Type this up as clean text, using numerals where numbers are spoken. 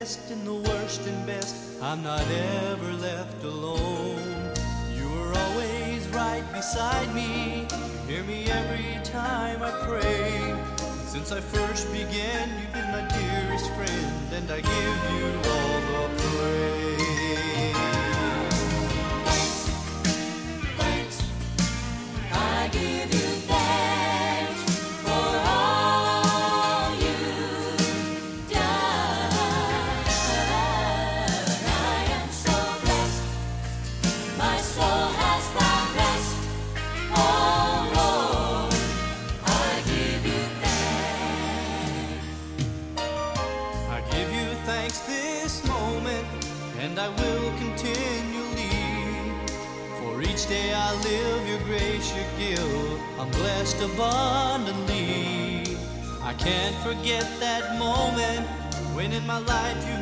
In the worst and best, I'm not ever left alone. You are always right beside me. You hear me every time I pray. And since I first began, you've been my dearest friend, and I give you all the praise. Thanks, I give you thanks for all you've done. I am so blessed, my soul has found rest. Oh Lord, I give you thanks. I give you thanks this moment, and I will continually. For each day I live, your grace, your guilt, I'm blessed abundantly. I can't forget that moment when in my life you